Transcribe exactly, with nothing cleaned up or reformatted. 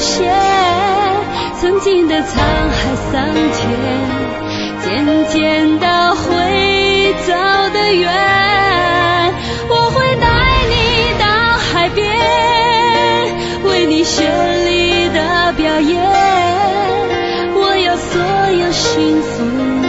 些曾经的沧海桑田，渐渐地会走得远。我会带你到海边，为你绚丽的表演，我有所有幸福